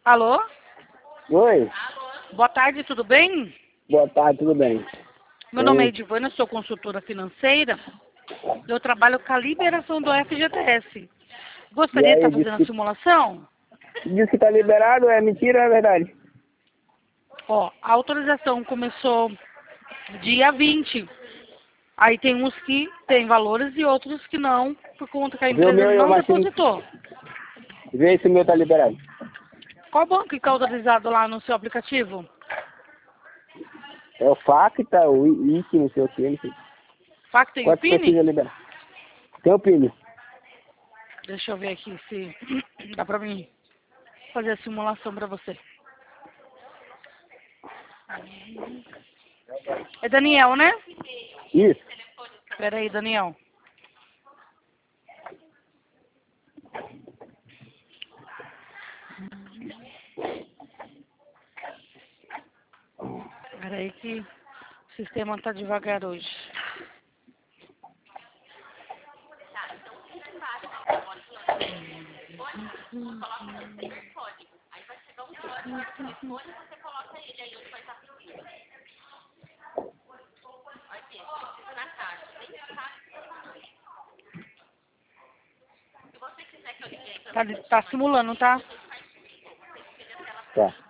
Alô? Oi, Boa tarde, tudo bem? boa tarde, tudo bem? Meu nome é Edivana, sou consultora financeira. Eu trabalho com a liberação do FGTS. E Gostaria de aí, estar fazendo a simulação? diz que tá liberado, é mentira ou é verdade? Ó, a autorização começou dia 20. Aí tem uns que tem valores e outros que não, por conta que a Vê o empresa meu e o não Martins, depositou. vê se o meu tá liberado. Qual banco que está autorizado lá no seu aplicativo? É o FACTA, o IC, não sei o que, não sei. Facta e o Quanto PIN? precisa liberar? Tem o PIN. Deixa eu ver aqui se dá pra mim fazer a simulação pra você. É Daniel, né? Isso. Pera aí, Daniel. Pera aí que o sistema tá devagar hoje. Tá simulando, tá? Tá.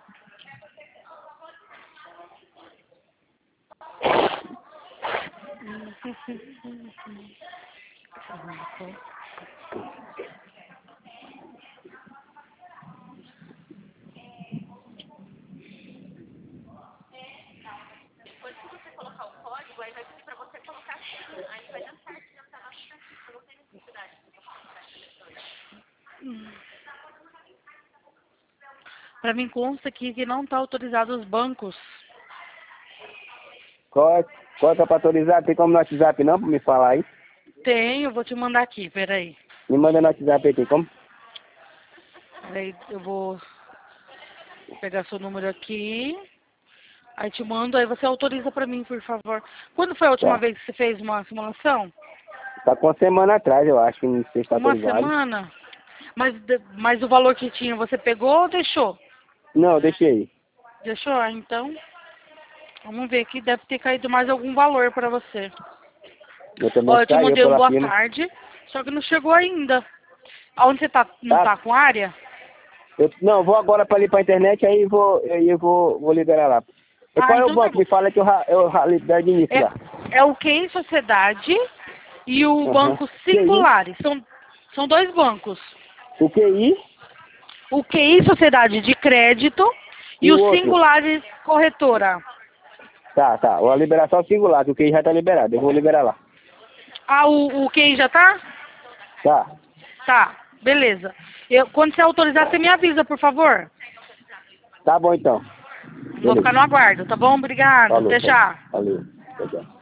Pra mim consta aqui que não tá autorizado os bancos. Qual é pra autorizar? Tem como no WhatsApp não, pra me falar aí? Tem, eu vou te mandar aqui, pera aí. Me manda no WhatsApp aí, tem como? Pera aí, eu vou pegar seu número aqui. Aí te mando, aí você autoriza pra mim, por favor. Quando foi a última Tá. vez que você fez uma simulação? Tá com uma semana atrás, eu acho, que não sei se tá Uma autorizado. semana? Mas o valor que tinha, você pegou ou deixou? Não, deixei. Deixou? Ah, então, vamos ver aqui, deve ter caído mais algum valor pra você. Eu também Ó, eu te caiu mandei um pela boa firma. tarde, só que não chegou ainda. Aonde você tá? Não Tá? tá com área? Não, vou agora pra ali pra internet, aí vou liberar lá. E Ah, qual é o então tá banco? bom. Me fala que eu libero de início lá. É o QI Sociedade e o Aham. Banco QI? Singulares. São dois bancos. O QI O QI Sociedade de Crédito e e o o outro. Singulares Corretora. Tá. A liberação singular, que o QI já tá liberado. Eu vou liberar lá. Ah, o QI já tá? Tá. Tá, beleza. Quando você autorizar, você me avisa, por favor. Tá bom então. Vou Beleza. ficar no aguardo, tá bom? Obrigada. Falou. Até já. Valeu. Tchau, tchau.